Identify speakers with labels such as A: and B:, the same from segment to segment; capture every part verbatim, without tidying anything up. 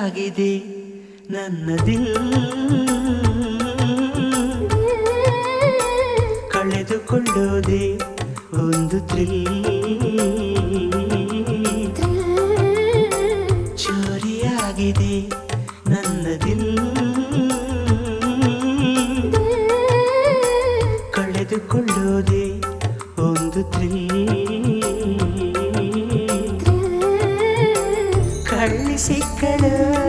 A: ಚೋರಿಯಾಗಿದೆ ನನ್ನ ದಿಲ್ ಕಳೆದುಕೊಳ್ಳೋದೆ ಒಂದು ಥ್ರಿಲ್ ಚೋರಿಯಾಗಿದೆ ನನ್ನ ದಿಲ್ ಕಳೆದುಕೊಳ್ಳೋದೆ ಒಂದು ಥ್ರಿಲ್ ಕಳ್ಳಿ ಸಿಕ್ಕಳ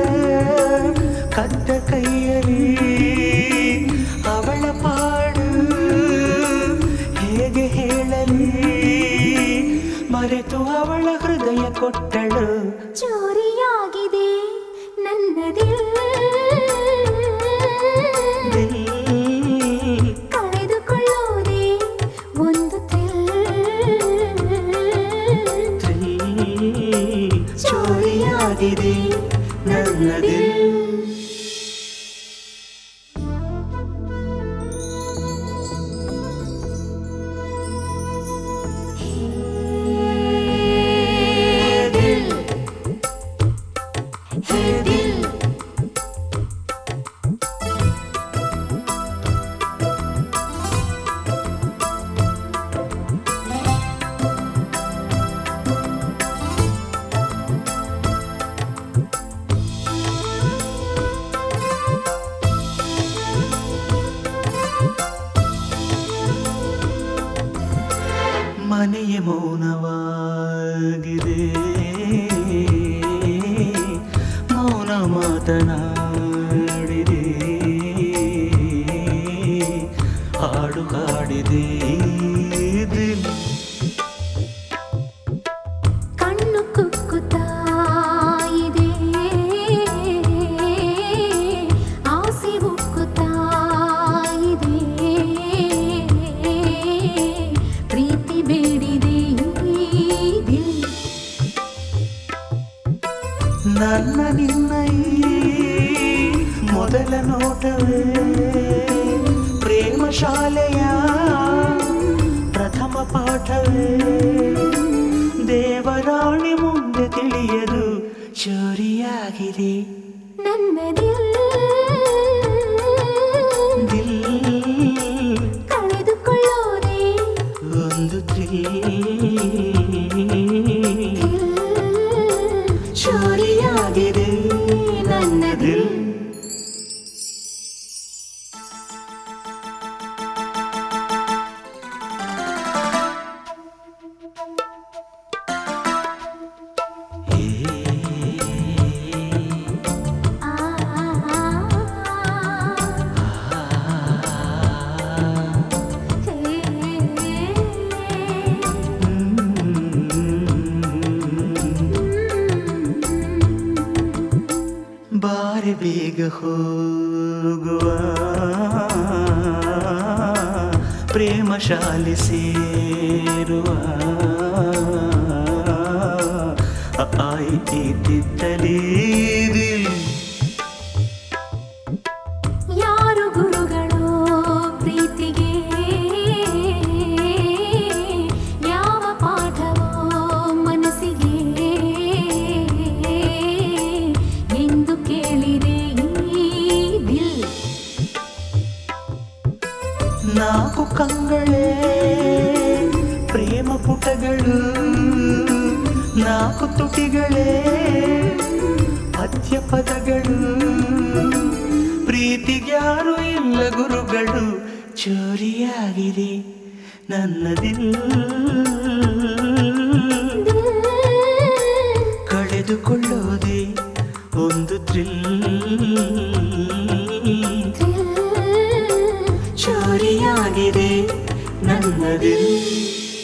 A: ಕದ್ದ ಕೈಯಲ್ಲಿ ಅವಳ ಪಾಡು ಹೇಗೆ ಹೇಳಲಿ ಮರೆತು ಅವಳ ಹೃದಯ ಕೊಟ್ಟಳು
B: ಚೋರಿಯಾಗಿದೆ ನನ್ನ ದಿಲ್ ಕಳೆದುಕೊಳ್ಳೋದೆ ಒಂದು
A: ಚೋರಿಯಾಗಿದೆ ನನ್ನ ದಿಲ್ ಮನೆಯ ಮೌನವಾಗಿದೆ ಮೌನ ಮಾತನಾಡಿದೆ ಹಾಡು ಹಾಡಿದೆ ದಿಲ್
B: ಕಣ್ಣು ಕುಕ್ಕುತ್ತಾ ಇದೆ ಆಸೆ ಉಕ್ಕುತ್ತಾ ಇದೆ ಪ್ರೀತಿ ಬೇಡಿದೆ ದಿಲ್
A: ನನ್ನ ನಿನ್ನ ಈ ಮೊದಲ ನೋಟವೇ ಪ್ರೇಮ ಶಾಲೆಯ ಪ್ರಥಮ ಪಾಠವೇ ದೇವರಾಣಿ ಮುಂದೆ ತಿಳಿಯದು ಚೋರಿಯಾಗಿದೆ
B: ನನ್ನ ದಿಲ್
A: ದಿಲ್
B: ಕಳೆದುಕೊಳ್ಳೋದೆ
A: ಒಂದು ಥ್ರಿಲ್ ಚೋರಿಯಾಗಿದೆ ನನ್ನ ದಿಲ್ ಬಾರಿ ಬೇಗ ಹೋಗುವ ಪ್ರೇಮ ಶಾಲೆ ಸೇರುವ ಆಯ್ತಿತ್ತಲೇ ದಿಲ್
B: ಯಾರು ಗುರುಗಳು ಪ್ರೀತಿಗೆ ಯಾವ ಪಾಠವೋ ಮನಸ್ಸಿಗೆ ಎಂದು ಕೇಳಿದೆ ಈ ದಿಲ್
A: ನಾಲ್ಕು ಕಂಗಳೇ ಪ್ರೇಮ ಪುಟಗಳು ನಾಲ್ಕು ತುಟಿಗಳೇ ಪದ್ಯ ಪದಗಳು ಪ್ರೀತಿಗ್ಯಾರು ಇಲ್ಲ ಗುರುಗಳು ಚೋರಿಯಾಗಿದೆ ನನ್ನ ದಿಲ್ ಕಳೆದುಕೊಳ್ಳೋದೆ ಒಂದು ಥ್ರಿಲ್ ಚೋರಿಯಾಗಿದೆ ನನ್ನ ದಿಲ್